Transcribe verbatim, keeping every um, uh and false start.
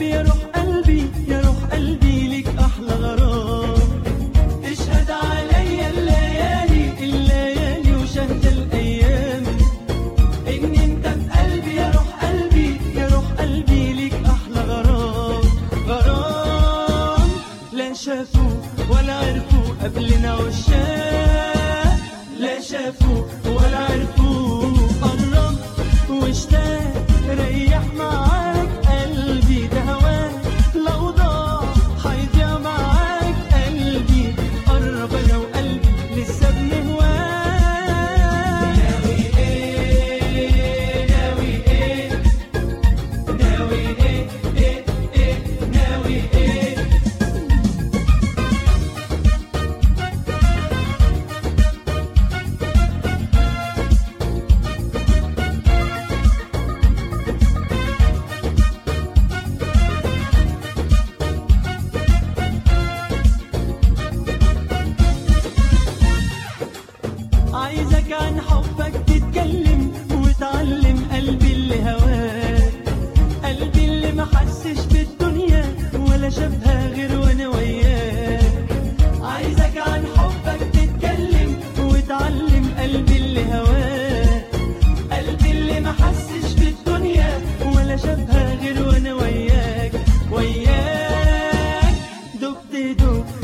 يا روح قلبي يا روح قلبي ليك أحلى غرام. تشهد عليا الليالي الليالي وشهد الأيام إن أنت في قلبي يا روح قلبي يا روح قلبي ليك أحلى غرام. غرام لا شافوا ولا عرفوا قبلنا عشاق، لا شافوا ولا عرفوا. قرب واشتاق ريح معاك قلبي، ده هواك لو ضاع هيضيع معاك قلبي. قرب انا وقلبي لسه بنهواك. ناوي ايه ناوي ايه ناوي ايه ايه ايه ناوي ايه. عايزك عن حبك تتكلم وتعلم قلبي اللي هواك، قلبي اللي ما حسش بالدنيا ولا شافها غير وانا وياك. عايزك عن حبك تتكلم وتعلم قلبي اللي هواك، قلبي اللي ما حسش بالدنيا ولا شافها غير وانا وياك. وياك دبت دب